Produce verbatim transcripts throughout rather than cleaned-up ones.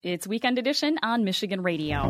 It's Weekend Edition on Michigan Radio.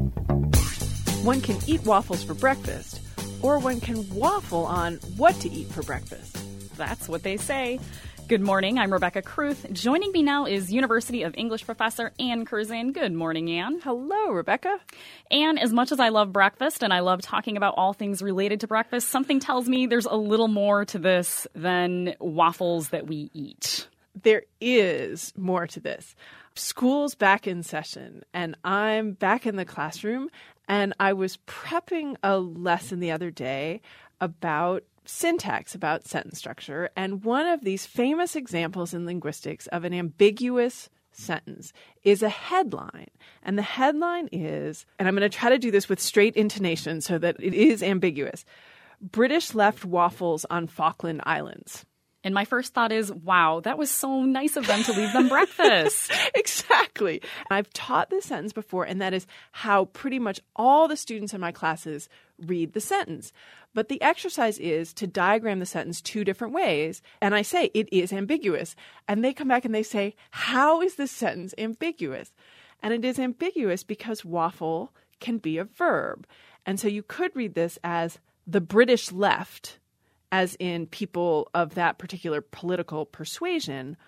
One can eat waffles for breakfast, or one can waffle on what to eat for breakfast. That's what they say. Good morning. I'm Rebecca Kruth. Joining me now is University of English professor Ann Curzan. Good morning, Ann. Hello, Rebecca. Ann, as much as I love breakfast and I love talking about all things related to breakfast, something tells me there's a little more to this than waffles that we eat. There is more to this. School's back in session, and I'm back in the classroom, and I was prepping a lesson the other day about syntax, about sentence structure, and one of these famous examples in linguistics of an ambiguous sentence is a headline. And the headline is, and I'm going to try to do this with straight intonation so that it is ambiguous, British left waffles on Falkland Islands. And my first thought is, wow, that was so nice of them to leave them breakfast. Exactly. I've taught this sentence before, and that is how pretty much all the students in my classes read the sentence. But the exercise is to diagram the sentence two different ways. And I say it is ambiguous. And they come back and they say, how is this sentence ambiguous? And it is ambiguous because waffle can be a verb. And so you could read this as the British left, as in people of that particular political persuasion,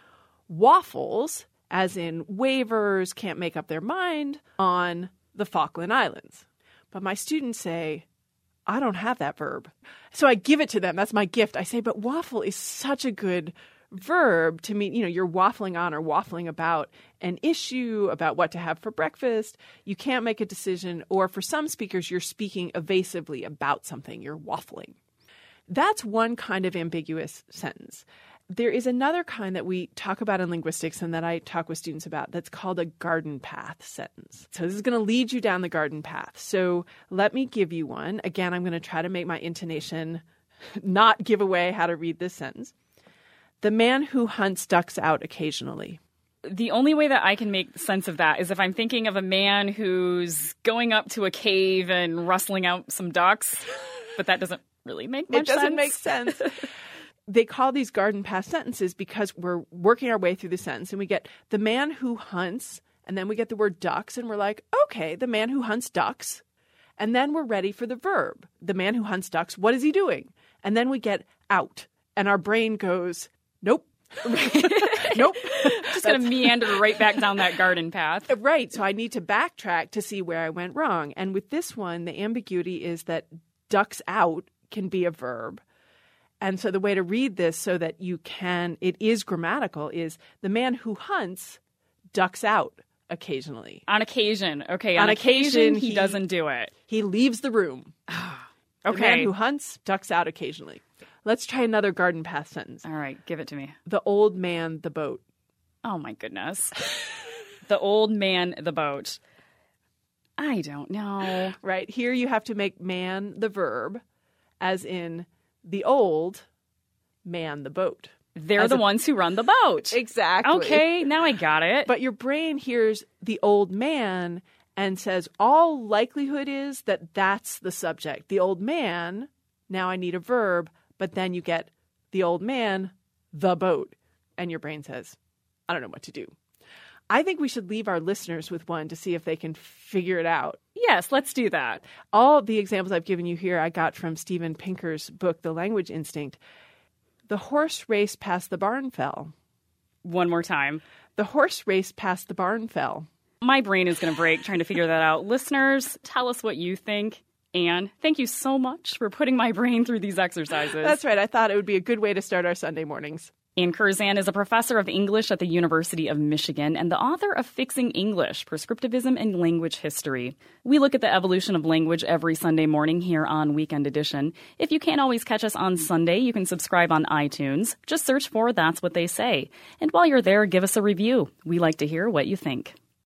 waffles, as in waivers, can't make up their mind on the Falkland Islands. But my students say, I don't have that verb. So I give it to them. That's my gift. I say, but waffle is such a good verb to mean, you know, you're waffling on or waffling about an issue, about what to have for breakfast. You can't make a decision. Or for some speakers, you're speaking evasively about something. You're waffling. That's one kind of ambiguous sentence. There is another kind that we talk about in linguistics and that I talk with students about that's called a garden path sentence. So this is going to lead you down the garden path. So let me give you one. Again, I'm going to try to make my intonation not give away how to read this sentence. The man who hunts ducks out occasionally. The only way that I can make sense of that is if I'm thinking of a man who's going up to a cave and rustling out some ducks, but that doesn't really make much sense. It doesn't sense. make sense. They call these garden path sentences because we're working our way through the sentence and we get the man who hunts, and then we get the word ducks, and we're like, okay, the man who hunts ducks. And then we're ready for the verb. The man who hunts ducks, what is he doing? And then we get out, and our brain goes, nope. Nope. Just going to meander right back down that garden path. Right. So I need to backtrack to see where I went wrong. And with this one, the ambiguity is that ducks out can be a verb. And so the way to read this so that you can, it is grammatical, is the man who hunts ducks out occasionally. On occasion. Okay. On, On occasion, occasion, he, he doesn't do it. He leaves the room. Okay. The man who hunts ducks out occasionally. Let's try another garden path sentence. All right. Give it to me. The old man, the boat. Oh, my goodness. The old man, the boat. I don't know. Right. Here you have to make man the verb, as in the old man the boat. They're as the a, ones who run the boat. Exactly. Okay, now I got it. But your brain hears the old man and says, all likelihood is that that's the subject. The old man, now I need a verb, but then you get the old man, the boat. And your brain says, I don't know what to do. I think we should leave our listeners with one to see if they can figure it out. Yes, let's do that. All the examples I've given you here I got from Steven Pinker's book, The Language Instinct. The horse raced past the barn fell. One more time. The horse raced past the barn fell. My brain is going to break trying to figure that out. Listeners, tell us what you think. Anne, thank you so much for putting my brain through these exercises. That's right. I thought it would be a good way to start our Sunday mornings. Ann Curzan is a professor of English at the University of Michigan and the author of Fixing English, Prescriptivism and Language History. We look at the evolution of language every Sunday morning here on Weekend Edition. If you can't always catch us on Sunday, you can subscribe on iTunes. Just search for That's What They Say. And while you're there, give us a review. We like to hear what you think.